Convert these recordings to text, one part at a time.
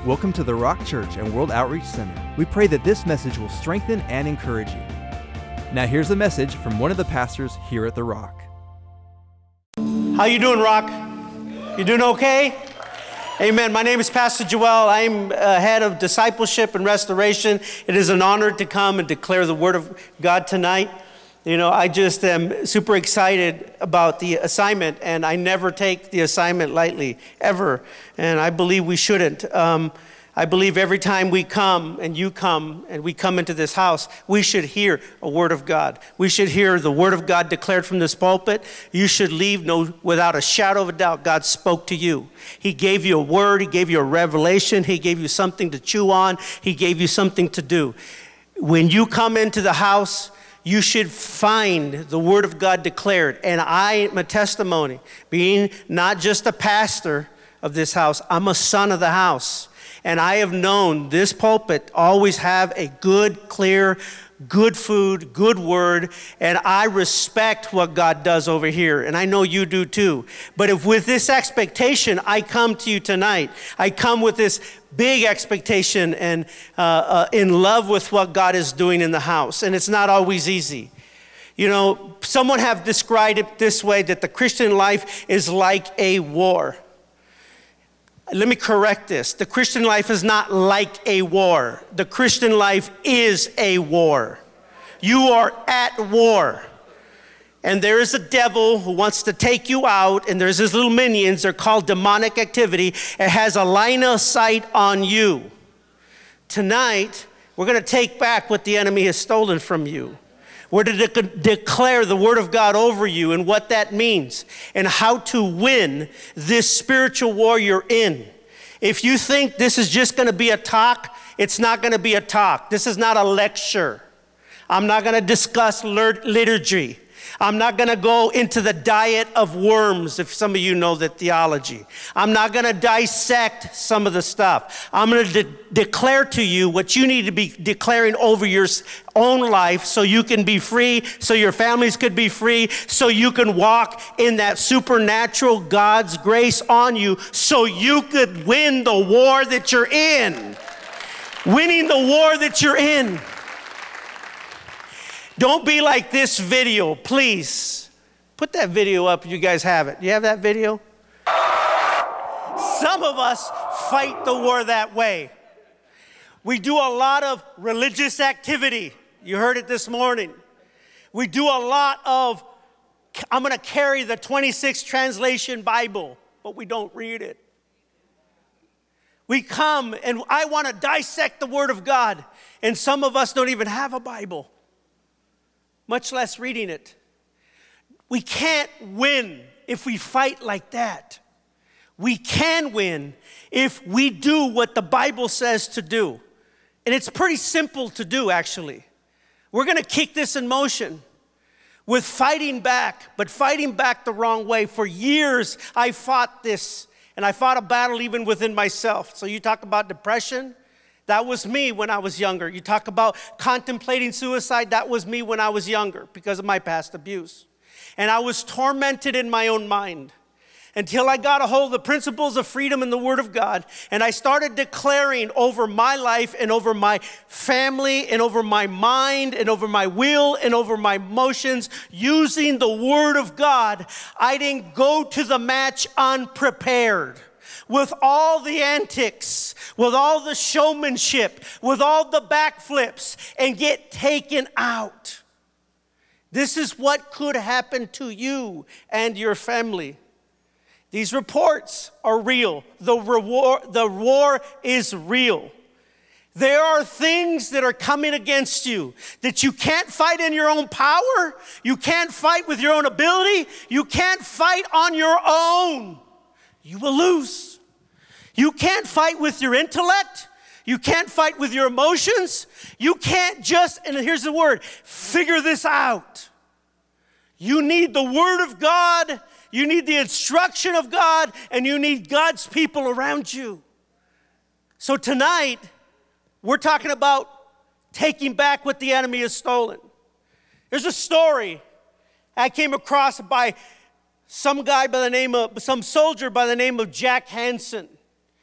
Welcome to the Rock Church and World Outreach Center. We pray that this message will strengthen and encourage you. Now here's a message from one of the pastors here at the Rock. How you doing, Rock? You doing okay? Amen. My name is Pastor Joel. I'm head of discipleship and restoration. It is an honor to come and declare the word of God tonight. You know, I just am super excited about the assignment, and I never take the assignment lightly, ever. And I believe we shouldn't. I believe every time we come and you come and we come into this house, we should hear a word of God. We should hear the word of God declared from this pulpit. You should leave without a shadow of a doubt God spoke to you. He gave you a word. He gave you a revelation. He gave you something to chew on. He gave you something to do. When you come into the house, you should find the word of God declared. And I am a testimony, being not just a pastor of this house, I'm a son of the house. And I have known this pulpit always have a good, clear, good food, good word, and I respect what God does over here, and I know you do too. But if with this expectation I come to you tonight, I come with this big expectation and in love with what God is doing in the house, and it's not always easy. You know, someone have described it this way, that the Christian life is like a war. Let me correct this. The Christian life is not like a war. The Christian life is a war. You are at war. And there is a devil who wants to take you out, and there's his little minions. They're called demonic activity. It has a line of sight on you. Tonight, we're going to take back what the enemy has stolen from you. We're to declare the word of God over you and what that means and how to win this spiritual war you're in. If you think this is just going to be a talk, it's not going to be a talk. This is not a lecture. I'm not going to discuss liturgy. I'm not going to go into the diet of worms, if some of you know the theology. I'm not going to dissect some of the stuff. I'm going to declare to you what you need to be declaring over your own life so you can be free, so your families could be free, so you can walk in that supernatural God's grace on you, so you could win the war that you're in. Winning the war that you're in. Don't be like this video, please. Put that video up if you guys have it. You have that video? Some of us fight the war that way. We do a lot of religious activity. You heard it this morning. We do a lot of, I'm going to carry the 26 translation Bible, but we don't read it. We come and I want to dissect the Word of God, and some of us don't even have a Bible, much less reading it. We can't win if we fight like that. We can win if we do what the Bible says to do. And it's pretty simple to do, actually. We're going to kick this in motion with fighting back, but fighting back the wrong way. For years, I fought this, and I fought a battle even within myself. So you talk about depression. That was me when I was younger. You talk about contemplating suicide. That was me when I was younger because of my past abuse. And I was tormented in my own mind until I got a hold of the principles of freedom in the Word of God. And I started declaring over my life and over my family and over my mind and over my will and over my emotions using the Word of God. I didn't go to the match unprepared. With all the antics, with all the showmanship, with all the backflips, and get taken out. This is what could happen to you and your family. These reports are real. The war is real. There are things that are coming against you that you can't fight in your own power. You can't fight with your own ability. You can't fight on your own. You will lose. You can't fight with your intellect. You can't fight with your emotions. You can't just, and here's the word, figure this out. You need the Word of God. You need the instruction of God, and you need God's people around you. So tonight, we're talking about taking back what the enemy has stolen. There's a story I came across by some soldier by the name of Jack Hansen.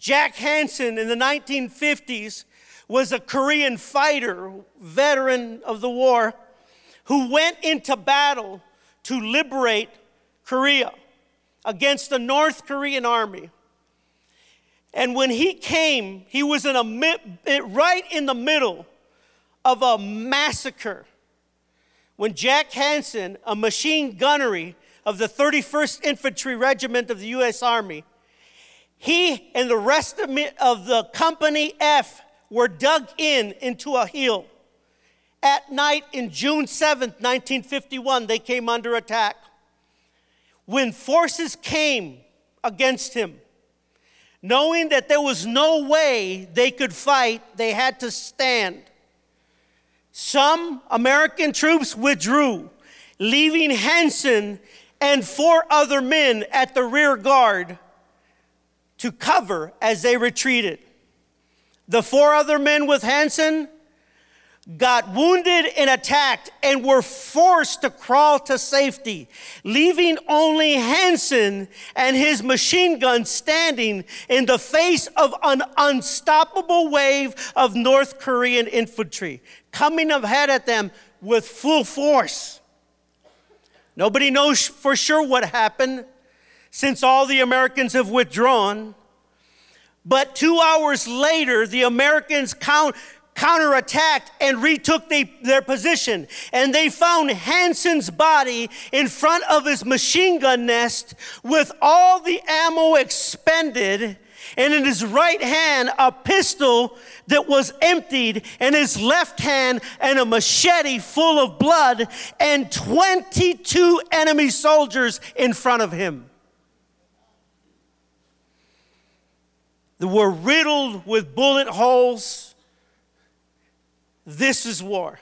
Jack Hansen in the 1950s was a Korean fighter, veteran of the war, who went into battle to liberate Korea against the North Korean army. And when he came, he was right in the middle of a massacre. When Jack Hansen, a machine gunnery of the 31st Infantry Regiment of the U.S. Army, he and the rest of the Company F were dug into a hill. At night in June 7th, 1951, they came under attack. When forces came against him, knowing that there was no way they could fight, they had to stand. Some American troops withdrew, leaving Hansen and 4 other men at the rear guard to cover as they retreated. The 4 other men with Hansen got wounded and attacked and were forced to crawl to safety, leaving only Hansen and his machine gun standing in the face of an unstoppable wave of North Korean infantry coming ahead at them with full force. Nobody knows for sure what happened since all the Americans have withdrawn. But 2 hours later, the Americans counterattacked and retook their position. And they found Hansen's body in front of his machine gun nest with all the ammo expended, and in his right hand a pistol that was emptied, and his left hand and a machete full of blood, and 22 enemy soldiers in front of him. They were riddled with bullet holes. This is war.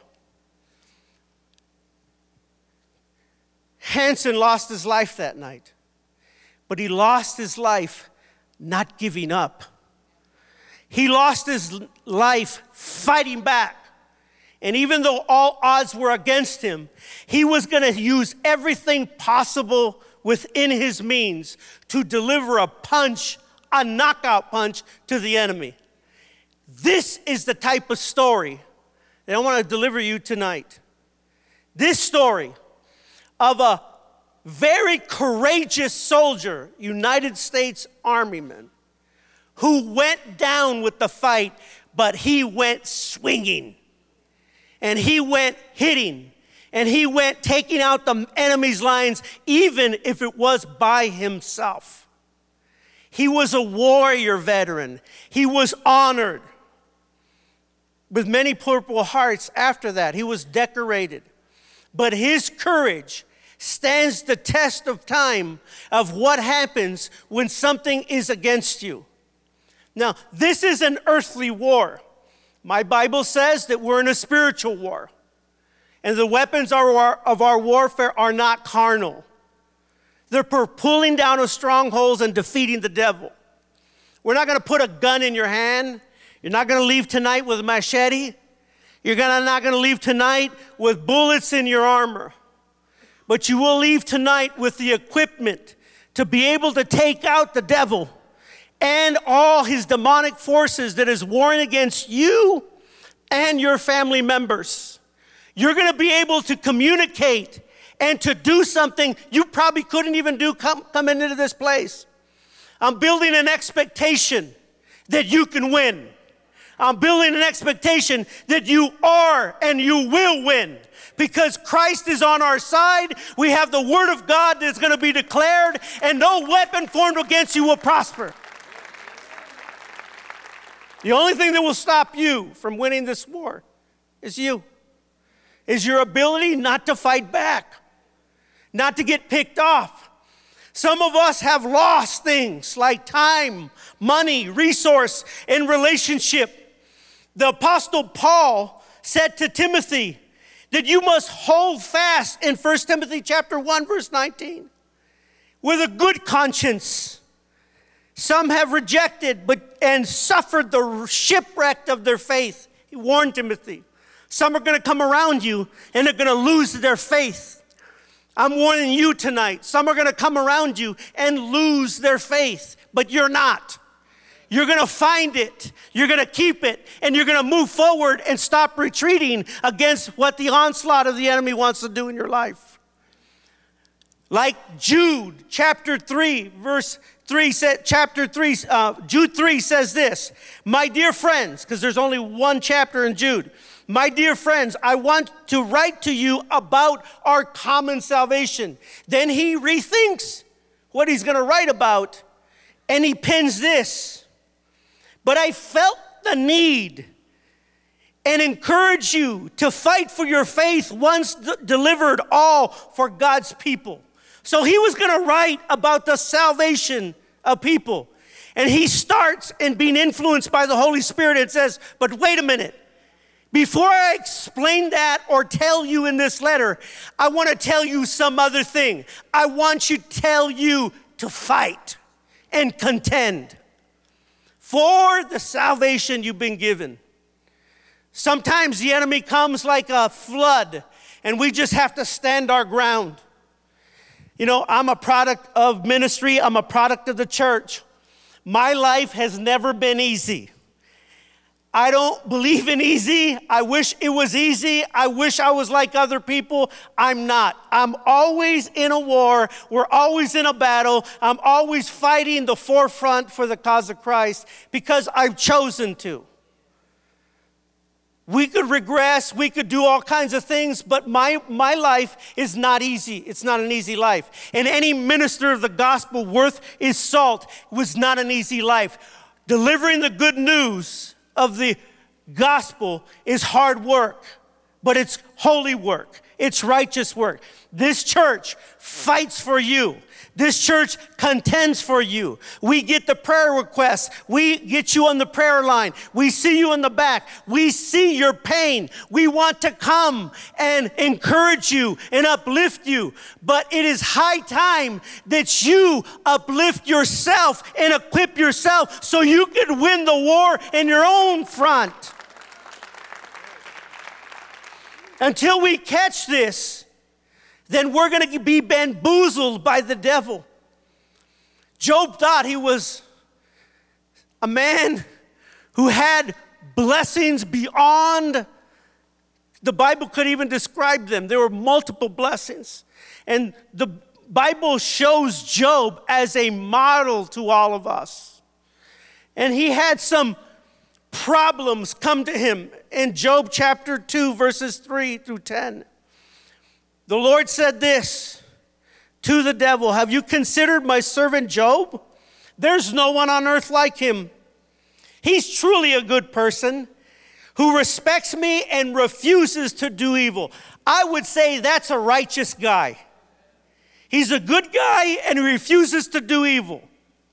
Hansen lost his life that night, but he lost his life not giving up. He lost his life fighting back. And even though all odds were against him, he was going to use everything possible within his means to deliver a punch, a knockout punch to the enemy. This is the type of story that I want to deliver you tonight. This story of a very courageous soldier, United States Army man, who went down with the fight, but he went swinging. And he went hitting. And he went taking out the enemy's lines, even if it was by himself. He was a warrior veteran. He was honored with many Purple Hearts after that. He was decorated. But his courage stands the test of time of what happens when something is against you. Now, this is an earthly war. My Bible says that we're in a spiritual war. And the weapons of our warfare are not carnal. They're for pulling down of strongholds and defeating the devil. We're not going to put a gun in your hand. You're not going to leave tonight with a machete. You're not going to leave tonight with bullets in your armor. But you will leave tonight with the equipment to be able to take out the devil and all his demonic forces that is warring against you and your family members. You're going to be able to communicate and to do something you probably couldn't even do coming into this place. I'm building an expectation that you can win. I'm building an expectation that you are and you will win. Because Christ is on our side, we have the word of God that's going to be declared, and no weapon formed against you will prosper. The only thing that will stop you from winning this war is you. Is your ability not to fight back, not to get picked off. Some of us have lost things like time, money, resource, and relationship. The Apostle Paul said to Timothy that you must hold fast in 1 Timothy chapter 1, verse 19, with a good conscience. Some have rejected and suffered the shipwreck of their faith. He warned Timothy. Some are going to come around you and they're going to lose their faith. I'm warning you tonight. Some are going to come around you and lose their faith, but you're not. you're going to find it, you're going to keep it, and you're going to move forward and stop retreating against what the onslaught of the enemy wants to do in your life. Like Jude chapter 3, verse 3 said, Jude 3 says this, my dear friends, because there's only one chapter in Jude. My dear friends, I want to write to you about our common salvation. Then he rethinks what he's going to write about, and he pens this. But I felt the need and encourage you to fight for your faith once delivered, all for God's people. So he was going to write about the salvation of people. And he starts in being influenced by the Holy Spirit and says, but wait a minute. Before I explain that or tell you in this letter, I want to tell you some other thing. I want to tell you to fight and contend for the salvation you've been given. Sometimes the enemy comes like a flood, and we just have to stand our ground. You know, I'm a product of ministry. I'm a product of the church. My life has never been easy. I don't believe in easy. I wish it was easy. I wish I was like other people. I'm not. I'm always in a war. We're always in a battle. I'm always fighting the forefront for the cause of Christ because I've chosen to. We could regress. We could do all kinds of things, but my life is not easy. It's not an easy life. And any minister of the gospel worth his salt was not an easy life. Delivering the good news of the gospel is hard work, but it's holy work. It's righteous work. This church fights for you. This church contends for you. We get the prayer requests. We get you on the prayer line. We see you in the back. We see your pain. We want to come and encourage you and uplift you. But it is high time that you uplift yourself and equip yourself so you can win the war in your own front. Until we catch this, then we're going to be bamboozled by the devil. Job thought he was a man who had blessings beyond the Bible could even describe them. There were multiple blessings. And the Bible shows Job as a model to all of us. And he had some problems come to him in Job chapter 2, verses 3 through 10. The Lord said this to the devil, have you considered my servant Job? There's no one on earth like him. He's truly a good person who respects me and refuses to do evil. I would say that's a righteous guy. He's a good guy and he refuses to do evil.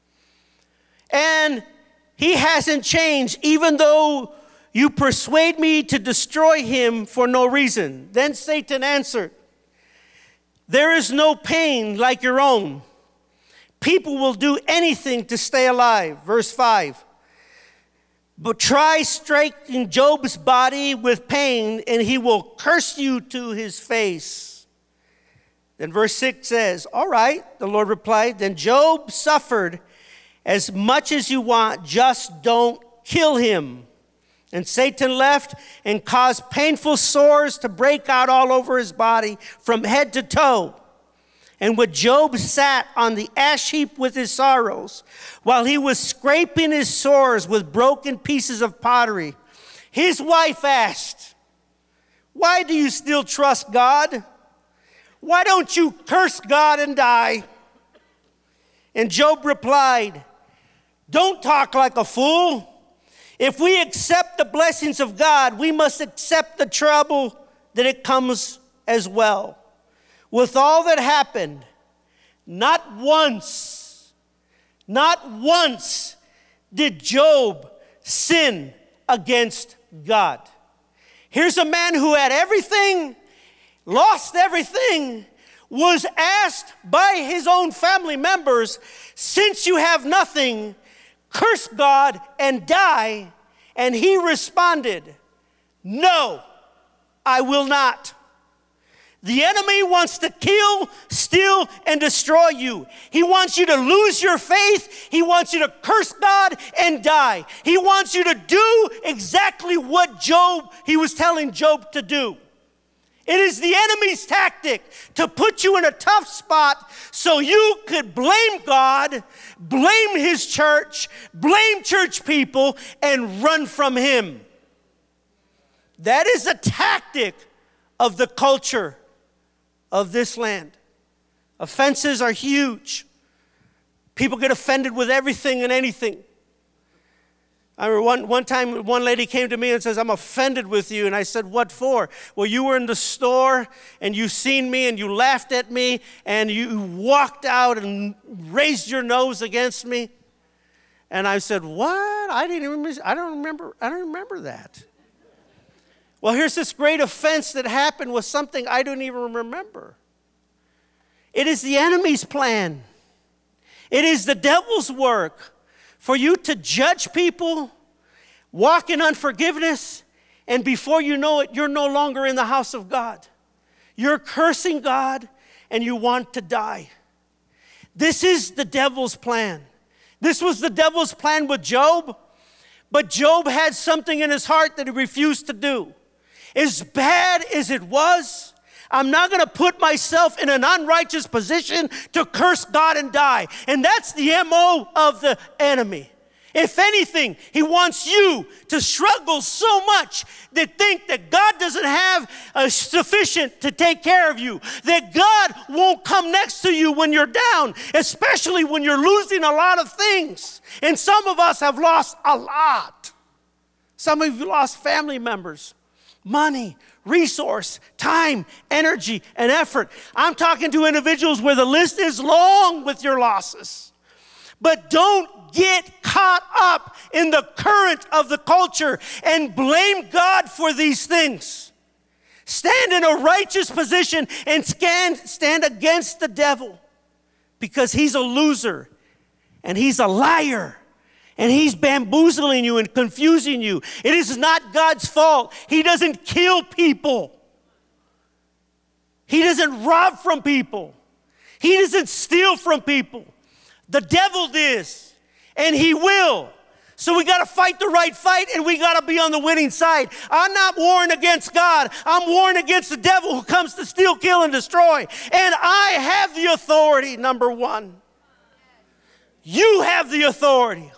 And he hasn't changed, even though you persuade me to destroy him for no reason. Then Satan answered, there is no pain like your own. People will do anything to stay alive. Verse 5. But try striking Job's body with pain, and he will curse you to his face. Then verse 6 says, all right, the Lord replied, then Job suffered as much as you want, just don't kill him. And Satan left and caused painful sores to break out all over his body from head to toe. And when Job sat on the ash heap with his sorrows, while he was scraping his sores with broken pieces of pottery, his wife asked, why do you still trust God? Why don't you curse God and die? And Job replied, don't talk like a fool. If we accept the blessings of God, we must accept the trouble that it comes as well. With all that happened, not once did Job sin against God. Here's a man who had everything, lost everything, was asked by his own family members, since you have nothing, curse God and die. And he responded, no, I will not. The enemy wants to kill, steal, and destroy you. He wants you to lose your faith. He wants you to curse God and die. He wants you to do exactly what he was telling Job to do. It is the enemy's tactic to put you in a tough spot so you could blame God, blame his church, blame church people, and run from him. That is a tactic of the culture of this land. Offenses are huge. People get offended with everything and anything. I remember one time one lady came to me and says, I'm offended with you. And I said, what for? Well, you were in the store and you seen me and you laughed at me and you walked out and raised your nose against me. And I said, what? I don't remember that. Well, here's this great offense that happened with something I don't even remember. It is the enemy's plan. It is the devil's work for you to judge people, walk in unforgiveness, and before you know it, you're no longer in the house of God. You're cursing God, and you want to die. This is the devil's plan. This was the devil's plan with Job, but Job had something in his heart that he refused to do. As bad as it was, I'm not going to put myself in an unrighteous position to curse God and die. And that's the MO of the enemy. If anything, he wants you to struggle so much that think that God doesn't have sufficient to take care of you, that God won't come next to you when you're down, especially when you're losing a lot of things. And some of us have lost a lot. Some of you lost family members, money, resource, time, energy, and effort. I'm talking to individuals where the list is long with your losses. But don't get caught up in the current of the culture and blame God for these things. Stand in a righteous position and stand against the devil, because he's a loser and he's a liar. And he's bamboozling you and confusing you. It is not God's fault. He doesn't kill people. He doesn't rob from people. He doesn't steal from people. The devil does, and he will. So we got to fight the right fight, and we got to be on the winning side. I'm not warring against God. I'm warring against the devil who comes to steal, kill, and destroy. And I have the authority, number one. You have the authority.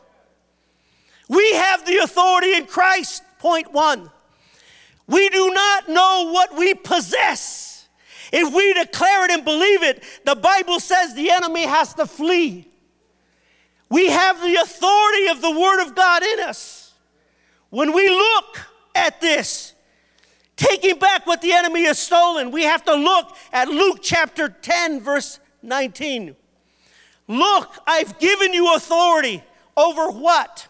We have the authority in Christ, point one. We do not know what we possess. If we declare it and believe it, the Bible says the enemy has to flee. We have the authority of the Word of God in us. When we look at this, taking back what the enemy has stolen, we have to look at Luke chapter 10, verse 19. Look, I've given you authority over what?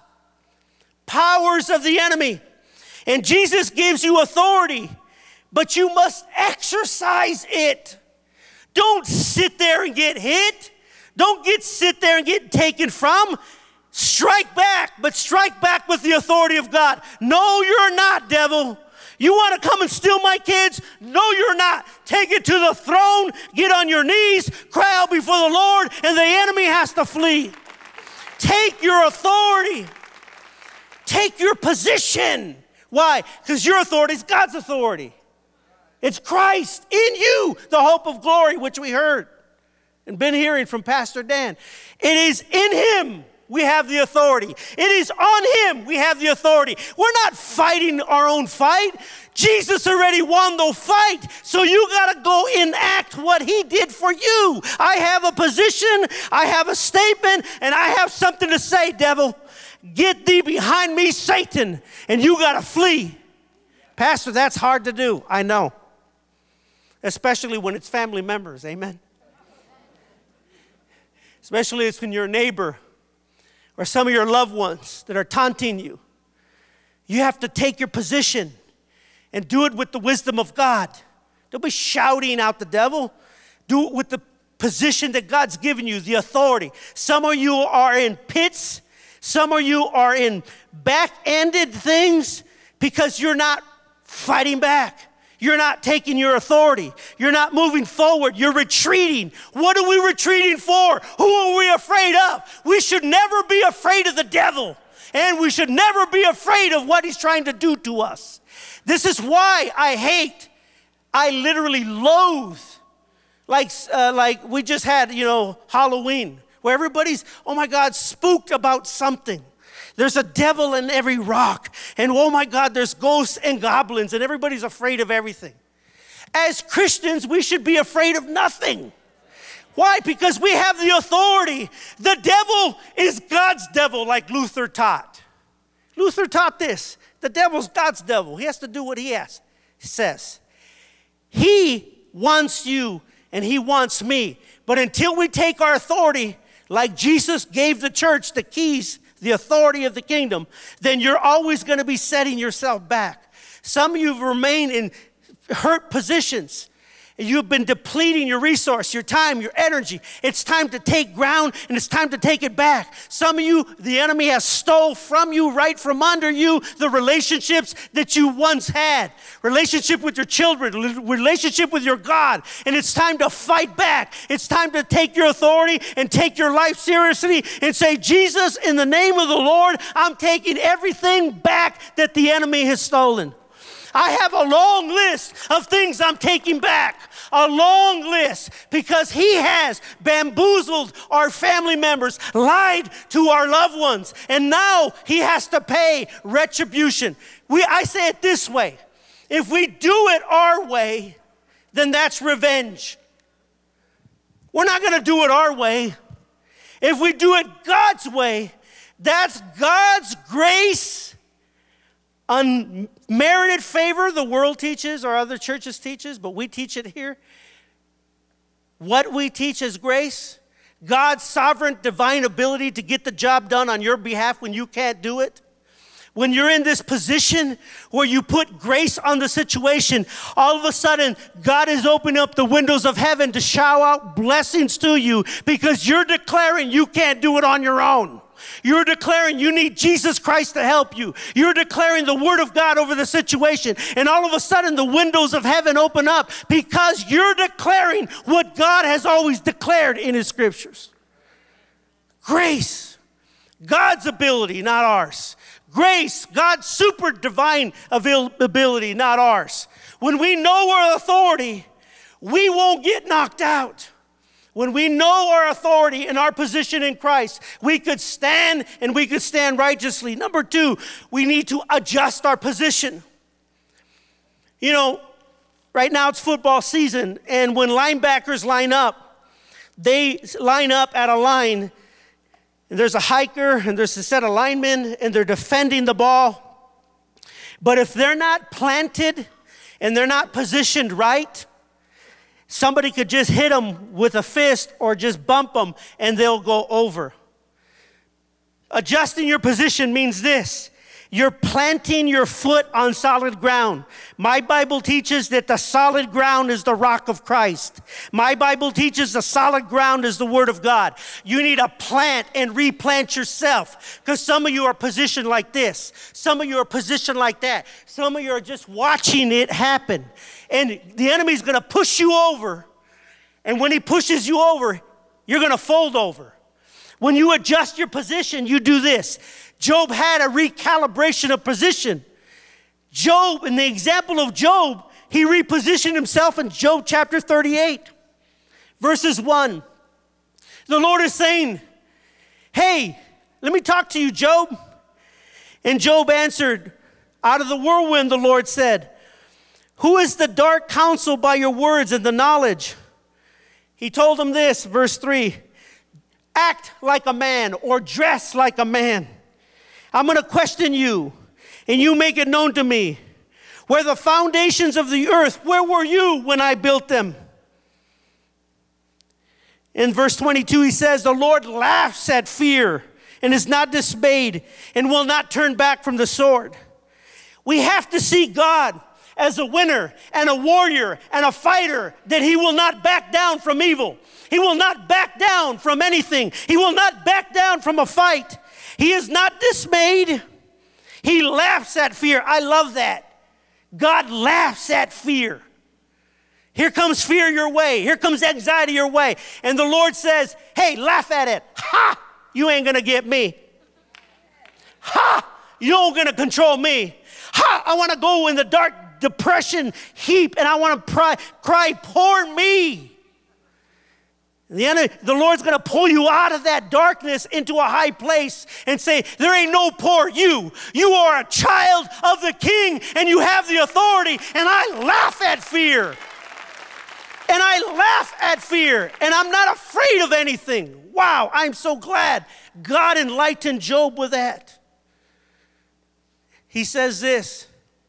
Powers of the enemy. And Jesus gives you authority, but you must exercise it. Don't sit there and get hit. Don't sit there and get taken from. Strike back, but strike back with the authority of God. No, you're not, devil. You want to come and steal my kids? No, you're not. Take it to the throne, get on your knees, cry out before the Lord, and the enemy has to flee. Take your authority. Take your position. Why? Because your authority is God's authority. It's Christ in you, the hope of glory, which we heard and been hearing from Pastor Dan. It is in him we have the authority. It is on him we have the authority. We're not fighting our own fight. Jesus already won the fight, so you got to go enact what he did for you. I have a position, I have a statement, and I have something to say, devil. Get thee behind me, Satan, and you got to flee. Pastor, that's hard to do. I know. Especially when it's family members, amen? Especially it's when your neighbor or some of your loved ones that are taunting you. You have to take your position and do it with the wisdom of God. Don't be shouting out the devil. Do it with the position that God's given you, the authority. Some of you are in pits. Some of you are in back-ended things because you're not fighting back. You're not taking your authority. You're not moving forward. You're retreating. What are we retreating for? Who are we afraid of? We should never be afraid of the devil. And we should never be afraid of what he's trying to do to us. This is why I literally loathe, like we just had, Halloween, where everybody's, oh my God, spooked about something. There's a devil in every rock. And oh my God, there's ghosts and goblins, and everybody's afraid of everything. As Christians, we should be afraid of nothing. Why? Because we have the authority. The devil is God's devil, like Luther taught. Luther taught this. The devil's God's devil. He has to do what he says. He wants you and he wants me. But until we take our authority, like Jesus gave the church the keys, the authority of the kingdom, then you're always going to be setting yourself back. Some of you have remained in hurt positions. You've been depleting your resource, your time, your energy. It's time to take ground, and it's time to take it back. Some of you, the enemy has stole from you, right from under you, the relationships that you once had. Relationship with your children, relationship with your God. And it's time to fight back. It's time to take your authority and take your life seriously and say, Jesus, in the name of the Lord, I'm taking everything back that the enemy has stolen. I have a long list of things I'm taking back. A long list, because he has bamboozled our family members, lied to our loved ones, and now he has to pay retribution. I say it this way. If we do it our way, then that's revenge. We're not going to do it our way. If we do it God's way, that's God's grace, unmerited favor the world teaches or other churches teaches, but we teach it here. What we teach is grace, God's sovereign divine ability to get the job done on your behalf when you can't do it. When you're in this position where you put grace on the situation, all of a sudden, God is opening up the windows of heaven to shower out blessings to you because you're declaring you can't do it on your own. You're declaring you need Jesus Christ to help you. You're declaring the word of God over the situation. And all of a sudden, the windows of heaven open up because you're declaring what God has always declared in his scriptures. Grace, God's ability, not ours. Grace, God's super divine ability, not ours. When we know our authority, we won't get knocked out. When we know our authority and our position in Christ, we could stand and we could stand righteously. Number two, we need to adjust our position. You know, right now it's football season, and when linebackers line up, they line up at a line, and there's a hiker and there's a set of linemen, and they're defending the ball. But if they're not planted and they're not positioned right, somebody could just hit them with a fist or just bump them and they'll go over. Adjusting your position means this. You're planting your foot on solid ground. My Bible teaches that the solid ground is the rock of Christ. My Bible teaches the solid ground is the Word of God. You need to plant and replant yourself, because some of you are positioned like this. Some of you are positioned like that. Some of you are just watching it happen. And the enemy's going to push you over. And when he pushes you over, you're going to fold over. When you adjust your position, you do this. Job had a recalibration of position. Job, in the example of Job, he repositioned himself in Job chapter 38, verses 1. The Lord is saying, hey, let me talk to you, Job. And Job answered, out of the whirlwind, the Lord said, who is the dark counsel by your words and the knowledge? He told him this, verse 3, act like a man or dress like a man. I'm going to question you, and you make it known to me. Where the foundations of the earth, where were you when I built them? In verse 22, he says, the Lord laughs at fear and is not dismayed and will not turn back from the sword. We have to see God as a winner and a warrior and a fighter, that he will not back down from evil. He will not back down from anything. He will not back down from a fight. He is not dismayed. He laughs at fear. I love that. God laughs at fear. Here comes fear your way. Here comes anxiety your way. And the Lord says, hey, laugh at it. Ha! You ain't going to get me. Ha! You ain't going to control me. Ha! I want to go in the dark depression heap and I want to cry, poor me. The Lord's going to pull you out of that darkness into a high place and say, there ain't no poor you. You are a child of the King and you have the authority. And I laugh at fear. And I laugh at fear. And I'm not afraid of anything. Wow, I'm so glad God enlightened Job with that. He says this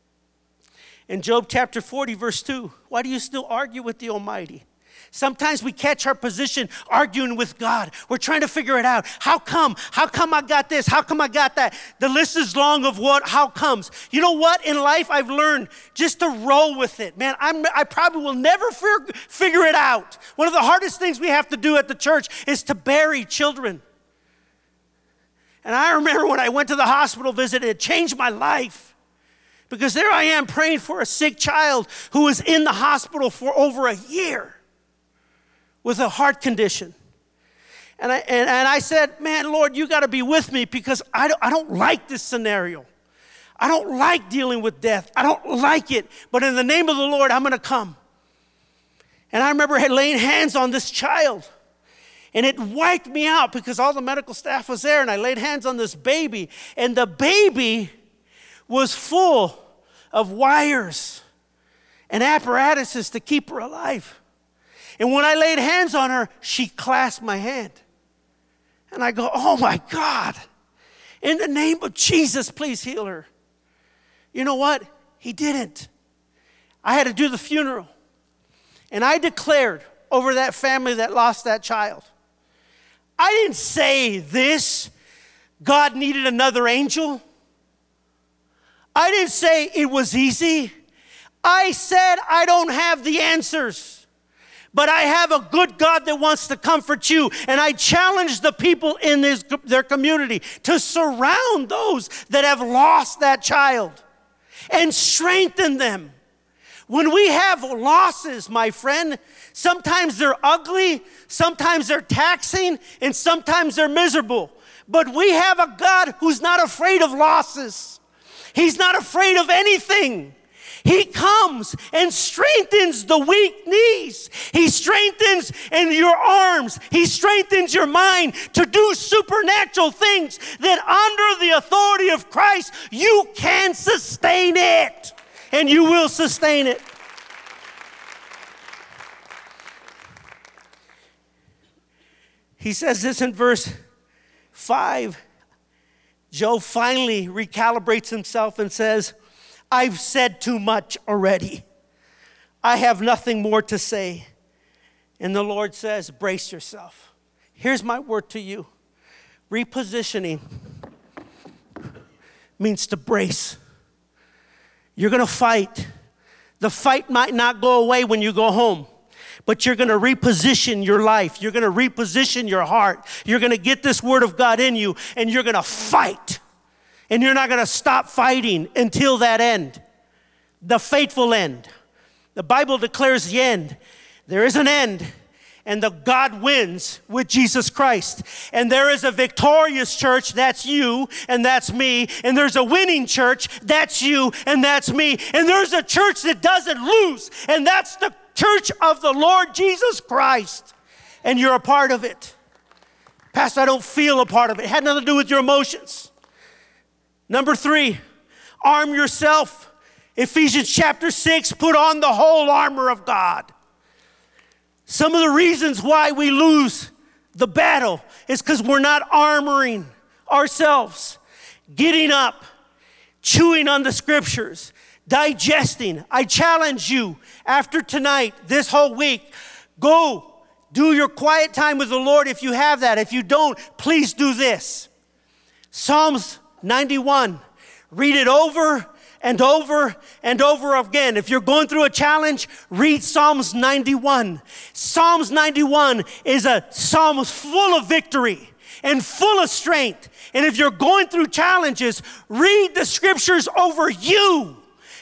in Job chapter 40, verse 2. Why do you still argue with the Almighty? Sometimes we catch our position arguing with God. We're trying to figure it out. How come? How come I got this? How come I got that? The list is long of how comes. You know what? In life, I've learned just to roll with it. Man, I probably will never figure it out. One of the hardest things we have to do at the church is to bury children. And I remember when I went to the hospital visit, it changed my life. Because there I am praying for a sick child who was in the hospital for over a year with a heart condition. And I said, man, Lord, you got to be with me because I don't like this scenario. I don't like dealing with death. I don't like it. But in the name of the Lord, I'm going to come. And I remember laying hands on this child. And it wiped me out because all the medical staff was there. And I laid hands on this baby. And the baby was full of wires and apparatuses to keep her alive. And when I laid hands on her, she clasped my hand. And I go, oh my God, in the name of Jesus, please heal her. You know what? He didn't. I had to do the funeral. And I declared over that family that lost that child. I didn't say this, God needed another angel. I didn't say it was easy. I said I don't have the answers. But I have a good God that wants to comfort you. And I challenge the people in their community to surround those that have lost that child and strengthen them. When we have losses, my friend, sometimes they're ugly, sometimes they're taxing, and sometimes they're miserable. But we have a God who's not afraid of losses. He's not afraid of anything. He comes and strengthens the weak knees. He strengthens in your arms. He strengthens your mind to do supernatural things that under the authority of Christ, you can sustain it. And you will sustain it. He says this in verse 5. Job finally recalibrates himself and says, I've said too much already. I have nothing more to say. And the Lord says, brace yourself. Here's my word to you. Repositioning means to brace. You're going to fight. The fight might not go away when you go home, but you're going to reposition your life. You're going to reposition your heart. You're going to get this word of God in you, and you're going to fight. And you're not going to stop fighting until that end, the faithful end. The Bible declares the end. There is an end, and the God wins with Jesus Christ. And there is a victorious church, that's you, and that's me. And there's a winning church, that's you, and that's me. And there's a church that doesn't lose, and that's the church of the Lord Jesus Christ. And you're a part of it. Pastor, I don't feel a part of it. It had nothing to do with your emotions. Number 3, arm yourself. Ephesians chapter 6, put on the whole armor of God. Some of the reasons why we lose the battle is because we're not armoring ourselves. Getting up, chewing on the scriptures, digesting. I challenge you after tonight, this whole week, go do your quiet time with the Lord if you have that. If you don't, please do this. Psalms 91. Read it over and over and over again. If you're going through a challenge, read Psalms 91. Psalms 91 is a psalm full of victory and full of strength. And if you're going through challenges, read the scriptures over you.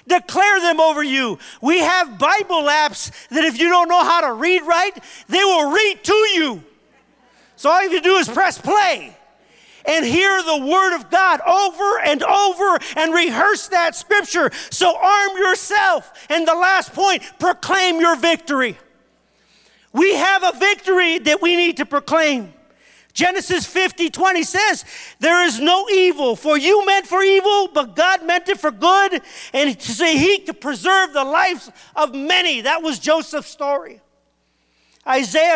declare them over you. We have Bible apps that if you don't know how to read right, they will read to you. So all you have to do is press play and hear the word of God over and over and rehearse that scripture. So arm yourself. And the last point, proclaim your victory. We have a victory that we need to proclaim. Genesis 50:20 says, there is no evil, for you meant for evil, but God meant it for good, and to say he could preserve the lives of many. That was Joseph's story. Isaiah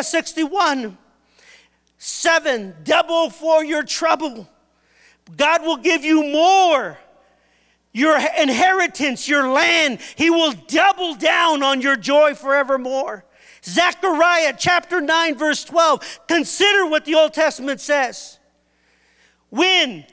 61:7, double for your trouble. God will give you more. Your inheritance, your land, he will double down on your joy forevermore. Zechariah chapter 9, verse 12. Consider what the Old Testament says. When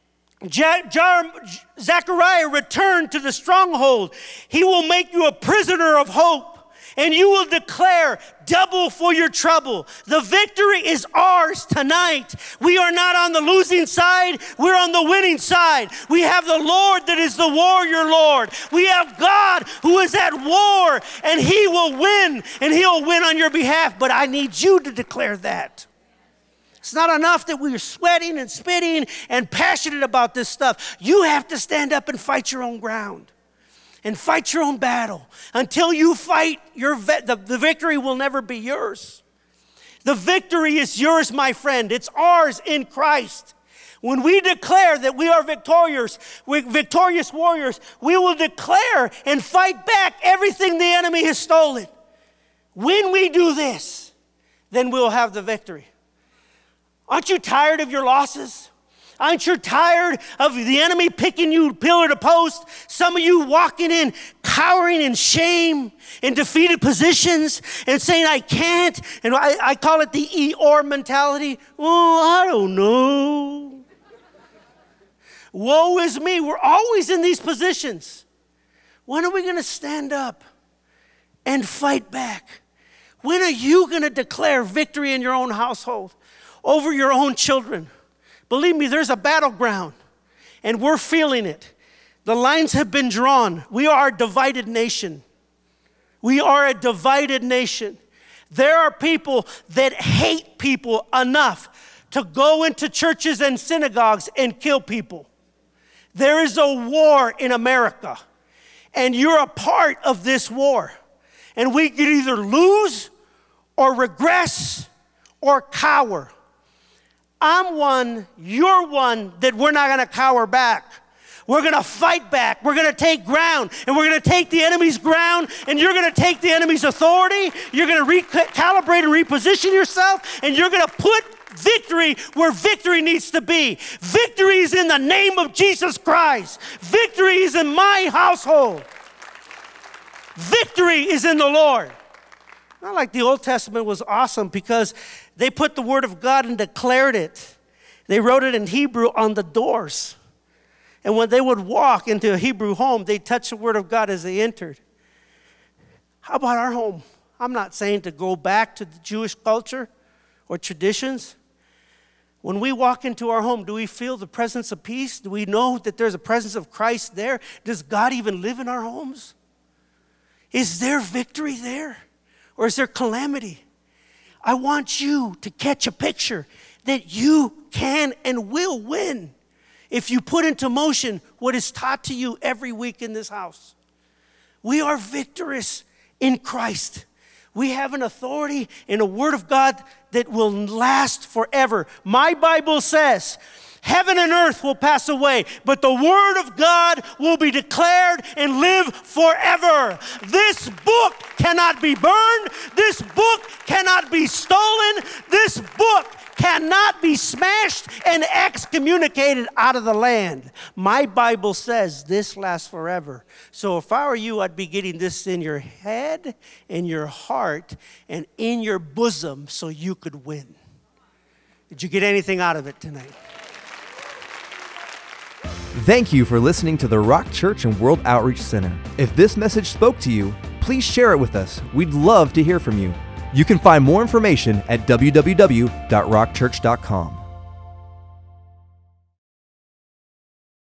Zechariah returned to the stronghold, he will make you a prisoner of hope, and you will declare double for your trouble. The victory is ours tonight. We are not on the losing side. We're on the winning side. We have the Lord that is the warrior Lord. We have God who is at war, and he will win, and he'll win on your behalf. But I need you to declare that. It's not enough that we're sweating and spitting and passionate about this stuff. You have to stand up and fight your own ground. And fight your own battle. Until you fight, the victory will never be yours. The victory is yours, my friend. It's ours in Christ. When we declare that we are victorious warriors, we will declare and fight back everything the enemy has stolen. When we do this, then we'll have the victory. Aren't you tired of your losses? Aren't you tired of the enemy picking you pillar to post? Some of you walking in, cowering in shame, in defeated positions, and saying, I can't. And I call it the Eeyore mentality. Oh, I don't know. Woe is me. We're always in these positions. When are we going to stand up and fight back? When are you going to declare victory in your own household, over your own children? Believe me, there's a battleground, and we're feeling it. The lines have been drawn. We are a divided nation. We are a divided nation. There are people that hate people enough to go into churches and synagogues and kill people. There is a war in America, and you're a part of this war. And we could either lose or regress or cower. I'm one, you're one, that we're not going to cower back. We're going to fight back. We're going to take ground, and we're going to take the enemy's ground, and you're going to take the enemy's authority. You're going to recalibrate and reposition yourself, and you're going to put victory where victory needs to be. Victory is in the name of Jesus Christ. Victory is in my household. Victory is in the Lord. Not like the Old Testament was awesome because they put the word of God and declared it. They wrote it in Hebrew on the doors. And when they would walk into a Hebrew home, they'd touch the word of God as they entered. How about our home? I'm not saying to go back to the Jewish culture or traditions. When we walk into our home, do we feel the presence of peace? Do we know that there's a presence of Christ there? Does God even live in our homes? Is there victory there? Or is there calamity? I want you to catch a picture that you can and will win if you put into motion what is taught to you every week in this house. We are victorious in Christ. We have an authority and a word of God that will last forever. My Bible says, heaven and earth will pass away, but the word of God will be declared and live forever. This book cannot be burned. This book cannot be stolen. This book cannot be smashed and excommunicated out of the land. My Bible says this lasts forever. So if I were you, I'd be getting this in your head, in your heart, and in your bosom so you could win. Did you get anything out of it tonight? Thank you for listening to the Rock Church and World Outreach Center. If this message spoke to you, please share it with us. We'd love to hear from you. You can find more information at www.rockchurch.com.